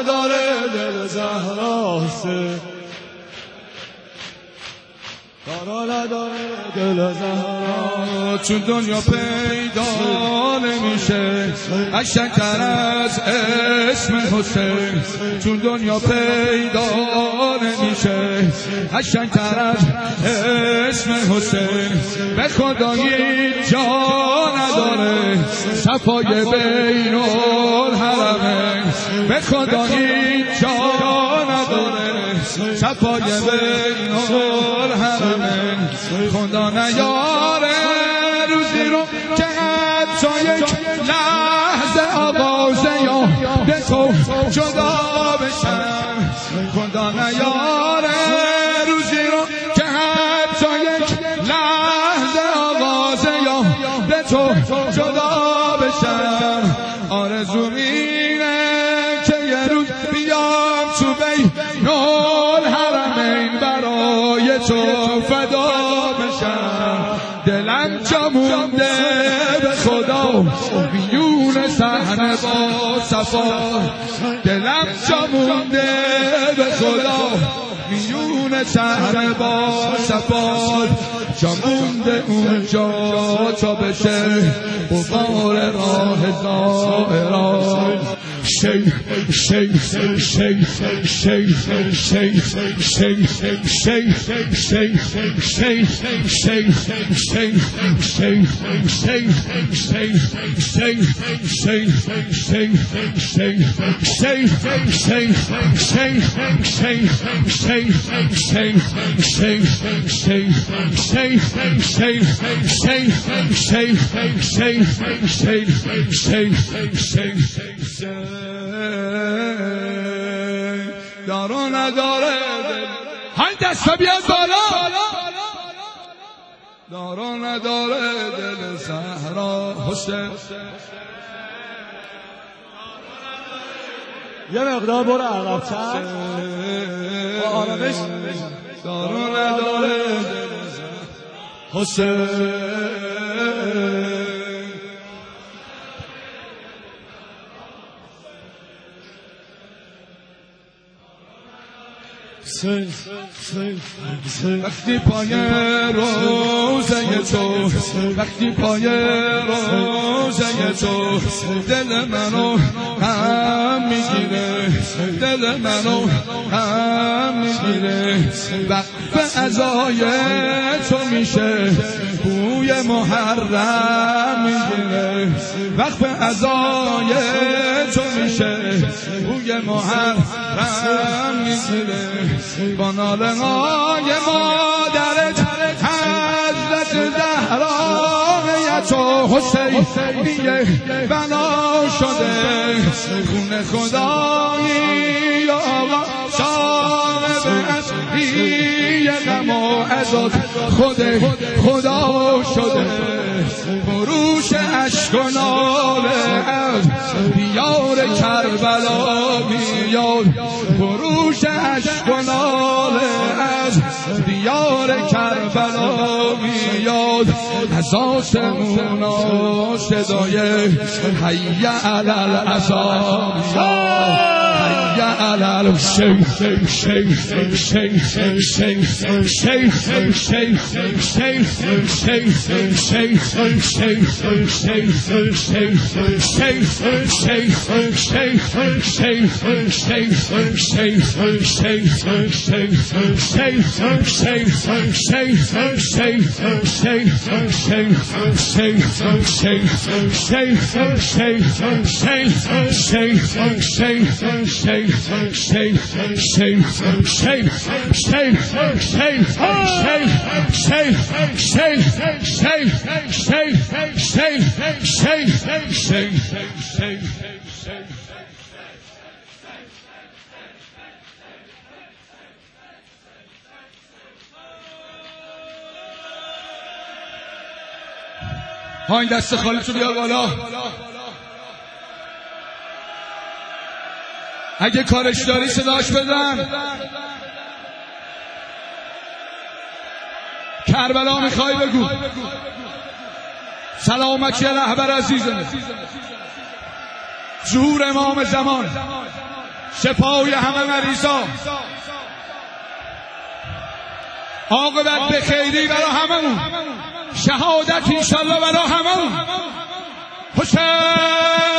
نداره دل زهرا حسین، کارا نداره دل زهرا. چون دنیا پیدا نمیشه قشنگ‌تر از اسم حسین، چون دنیا پیدا نمیشه قشنگ‌تر از اسم حسین. به خدا هیچ جا نداره صفای بین الحرمین، به خدا هیچ جا نداره صفای بین الحرمین. خدا نیاره روزی رو که حتی یک لحظه آوازه یا به تو جدا بشم. خدا نیاره روزی رو که حتی یک لحظه آوازه یا به تو جدا بشم. آرزوم اینه که یه روز بیام تو بین الحرمین برای تو فدا بشم. دلم جا مونده به خدا میون صحنه با صفا، دلم جا مونده به خدا میون صحنه با صفا. جا مونده اونجا تا بشه غبار راه زائران. شیخ شیخ شیخ شیخ شیخ شیخ شیخ شیخ دارو نداره های دستا بیاد بالا. دارو نداره دل زهرا حسین. یه مقدار برو عقب‌تر با آرامش. دارو نداره دل زهرا حسین. وقتی پای روزه تو، وقتی پای روزه تو دل منو هم میگیره، دل منو هم میگیره. وقت عزای تو میشه بوی محرم میگیره، وقت عزای تو میشه بوی محرم میگیره. با ناله های مادرت حضرت زهرا تو حسینیه بنا شده. خون خدایی آقا صاحب اصلی غم و عزت خود خدا شده. بروش عشق و ناله از دیار کربلا میاد، بروش عشق و ناله از دیار کربلا میاد. از آسمونا صدای حی علی العصا میاد، حی علی الشیخ شیخ شیخ شیخ شیخ شیخ ها این دست خالیتو بیار بالا. اگه کارش داری صداش بزن. کربلا میخوای بگو. سلامتی رهبر عزیزم، ظهور امام زمان شفای همه مریضا، عاقبت به خیری برا هممون، شهادت انشالله برا هممون. حسین